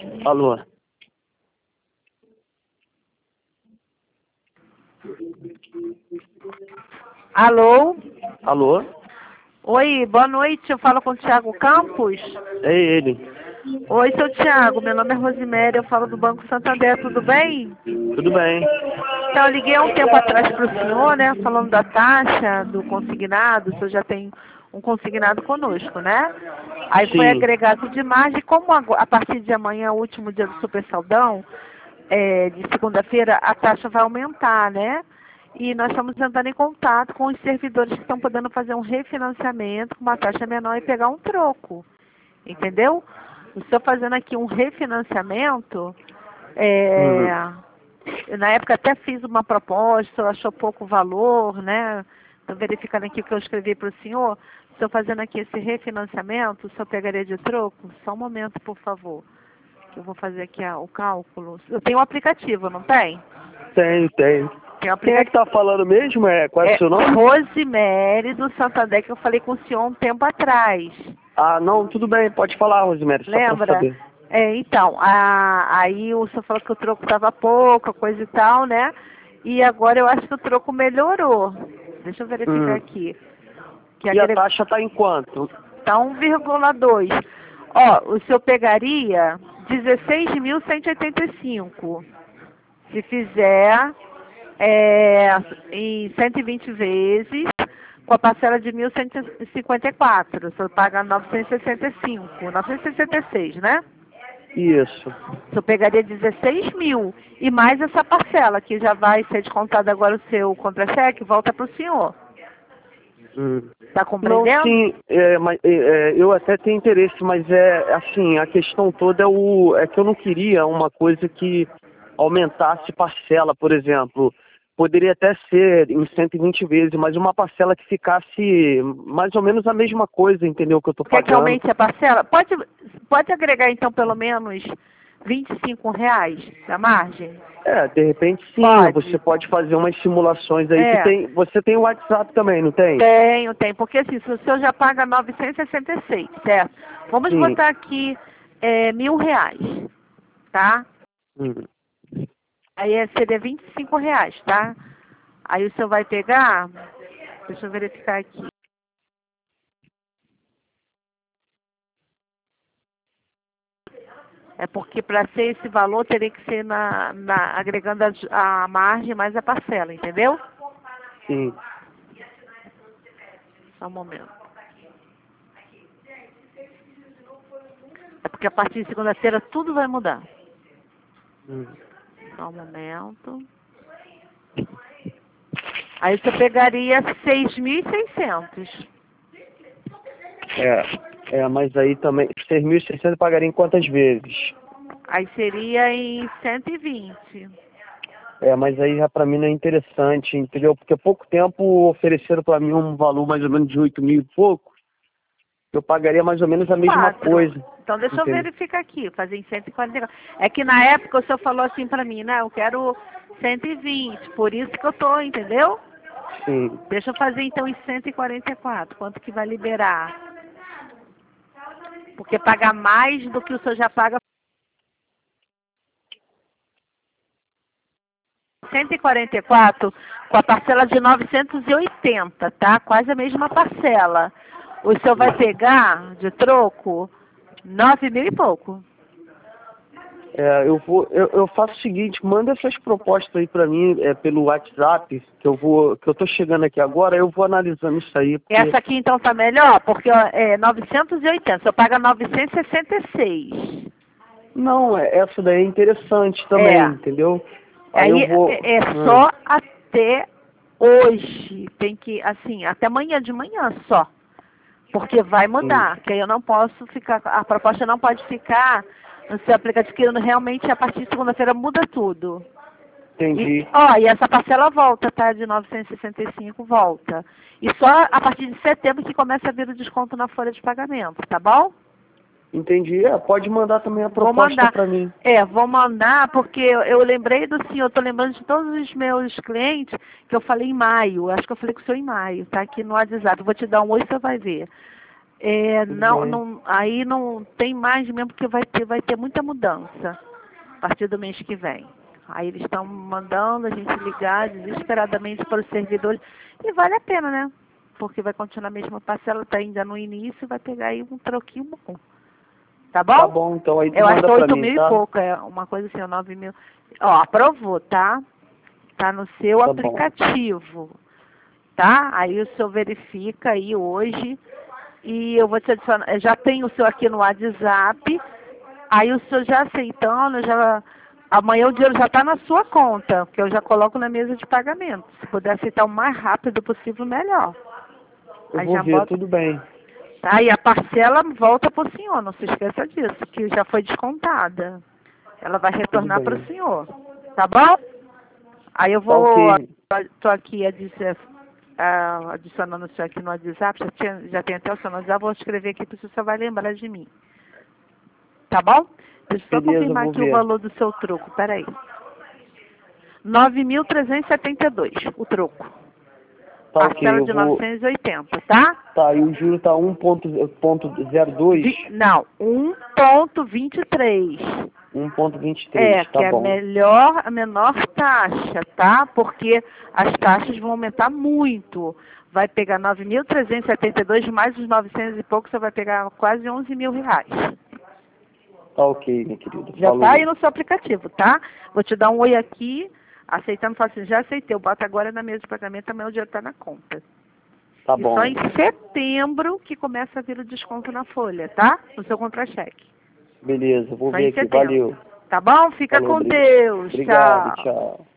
Alô? Alô? Alô? Oi, boa noite. Eu falo com o Thiago Campos. É ele. Oi, seu Thiago. Meu nome é Rosiméria. Eu falo do Banco Santander. Tudo bem? Tudo bem? Então, eu liguei há um tempo atrás para o senhor, né? Falando da taxa do consignado. O senhor já tem um consignado conosco, né? Aí foi Sim. agregado de margem. Como a partir de amanhã, o último dia do Super Saldão, de segunda-feira, a taxa vai aumentar, né? E nós estamos entrando em contato com os servidores que estão podendo fazer um refinanciamento com uma taxa menor e pegar um troco. Entendeu? O senhor fazendo aqui um refinanciamento, Uhum. eu, na época até fiz uma proposta, o senhor achou pouco valor, né? Estou verificando aqui o que eu escrevi para o senhor. O senhor fazendo aqui esse refinanciamento, o senhor pegaria de troco? Só um momento, por favor, que eu vou fazer aqui o cálculo. Eu tenho um aplicativo, não tem? Tem. Tem um Quem é aplicativo. que tá falando mesmo? Qual é o seu nome? Rosiméria do Santander, que eu falei com o senhor um tempo atrás. Ah, não, tudo bem. Pode falar, Rosimério, só pra Lembra? saber. Então, aí o senhor falou que o troco estava pouco, coisa e tal, né? E agora eu acho que o troco melhorou. Deixa eu verificar aqui. Que E a taxa tá em quanto? tá 1,2. Ó, o senhor pegaria 16.185. Se fizer em 120 vezes, com a parcela de 1.154. O senhor paga 965, 966, né? Isso. O senhor pegaria 16 mil. E mais essa parcela, que já vai ser descontada agora o seu contra-cheque, volta para o senhor. Está Não, compreendendo? sim, mas, eu até tenho interesse, mas assim, a questão toda é que eu não queria uma coisa que aumentasse parcela, por exemplo. Poderia até ser em 120 vezes, mas uma parcela que ficasse mais ou menos a mesma coisa, entendeu? Que eu tô Quer que pagando. aumente a parcela? Pode agregar, então, pelo menos R$ 25 da margem? De repente sim, Pode. você pode fazer umas simulações aí. Você tem o WhatsApp também, não tem? Tenho. Porque assim, se o senhor já paga 966, certo? Vamos Sim. botar aqui R$ 1.000, tá? Hum. Aí seria R$ 25, tá? Aí o senhor vai pegar, deixa eu verificar aqui. É porque para ser esse valor teria que ser agregando a margem mais a parcela, entendeu? Sim. Só um momento. É porque a partir de segunda-feira tudo vai mudar. Só um momento. Aí você pegaria 6.600. Mas aí também, 6.600 pagaria em quantas vezes? Aí seria em 120. Mas aí já pra mim não é interessante, entendeu? Porque há pouco tempo ofereceram pra mim um valor mais ou menos de 8 mil e pouco. Eu pagaria mais ou menos a mesma 4. coisa. Então deixa eu Entendeu? verificar aqui, fazer em 140. É que na época o senhor falou assim pra mim, né? Eu quero 120, por isso que eu tô, entendeu? Sim. Deixa eu fazer então em 144. Quanto que vai liberar? Porque pagar mais do que o senhor já paga. 144 com a parcela de 980, tá? Quase a mesma parcela. O senhor vai pegar de troco 9 mil e pouco. Eu faço o seguinte, manda essas propostas aí pra mim pelo WhatsApp, que eu tô chegando aqui agora, eu vou analisando isso aí. Porque... Essa aqui então tá melhor, porque ó, é 980, o senhor paga 966. Não, essa daí é interessante também, entendeu? Aí eu Aí vou... só até hoje. Tem que, assim, até amanhã de manhã só. Porque vai mudar. Que aí eu não posso ficar, a proposta não pode ficar no seu aplicativo, que realmente a partir de segunda-feira muda tudo. Entendi. E essa parcela volta, tá? De 965 volta. E só a partir de setembro que começa a vir o desconto na folha de pagamento, tá bom? Entendi. Pode mandar também a proposta para mim. Vou mandar, porque eu lembrei do senhor, estou lembrando de todos os meus clientes que eu falei em maio. Acho que eu falei com o senhor em maio, tá aqui no WhatsApp. Eu vou te dar um oi, você vai ver. Tudo Não, bem. não, aí não tem mais mesmo, porque vai ter muita mudança a partir do mês que vem. Aí eles estão mandando a gente ligar desesperadamente para os servidores. E vale a pena, né? Porque vai continuar a mesma parcela, está ainda no início, vai pegar aí um troquinho bom. Tá Tá bom? bom, então aí tu Eu acho que manda é pra 8 mim, mil e tá? pouco, é uma coisa assim, 9 mil. Ó, aprovou, tá? Tá no seu Tá bom. aplicativo, tá? Aí o senhor verifica aí hoje e eu vou te adicionar. Eu já tenho o seu aqui no WhatsApp. Aí o senhor já aceitando, já amanhã o dinheiro já está na sua conta, que eu já coloco na mesa de pagamento. Se puder aceitar o mais rápido possível, melhor. Eu Aí vou já ver, bota. tudo bem. Tá, e a parcela volta para o senhor, não se esqueça disso, que já foi descontada. Ela vai Tudo retornar para o bem. senhor. Tá bom? Aí eu Tá vou. ok. Estou aqui adicionando o senhor aqui no WhatsApp, já tem até o seu no WhatsApp, vou escrever aqui para o senhor vai lembrar de mim. Tá bom? Deixa eu só Beleza, eu confirmar vou aqui o ver. valor do seu troco. Peraí. 9.372 o troco. Tá ok, Parcela eu de vou. 980, tá? Tá, e o juro tá 1,02. 1,23. 1,23, É, tá que é bom. a menor taxa, tá? Porque as taxas vão aumentar muito. Vai pegar 9.372 mais os 900 e pouco, você vai pegar quase 11 mil reais. Tá ok, minha querida. Já está aí Falou. no seu aplicativo, tá? Vou te dar um oi aqui, aceitando, fala assim, já aceitei, eu boto agora na mesa de pagamento, amanhã o dinheiro está na conta. Tá E só bom. em setembro que começa a vir o desconto na folha, tá? No seu contra-cheque. Beleza, vou Só ver em aqui. setembro. Valeu. Tá bom? Fica Falou, com Deus. obrigado, Tchau. tchau.